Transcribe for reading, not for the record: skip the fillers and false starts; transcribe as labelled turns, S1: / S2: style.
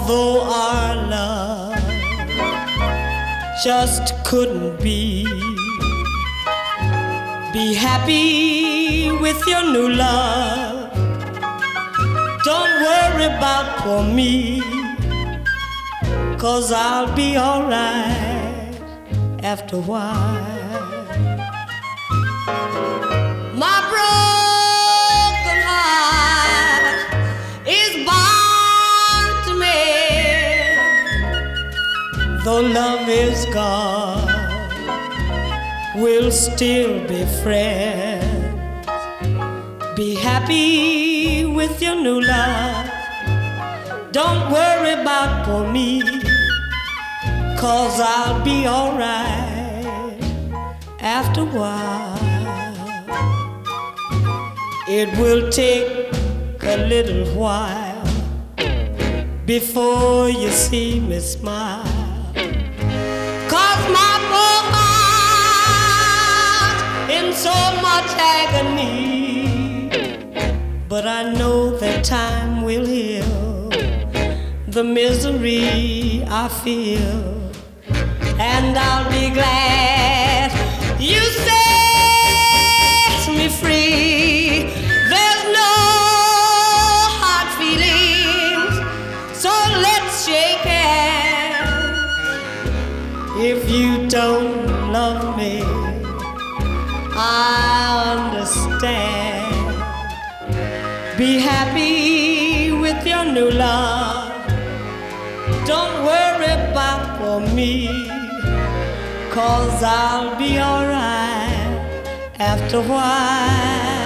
S1: Although our love just couldn't be happy with your new love. Don't worry about for me, 'cause I'll be alright after a while. My broken heart is bound to mend. Though love is gone, we'll still be friends. Be happy with your new love. Don't worry about for me, 'cause I'll be alright after a while. It will take a little while before you see me smile, 'cause my poor heart in so much agony. But I know that time will heal the misery I feel, and I'll be glad you set me free. There's no hard feelings, so let's shake hands. If you don't love me, I understand. Be happy with your new love. Don't worry about for me, 'cause I'll be alright after a while.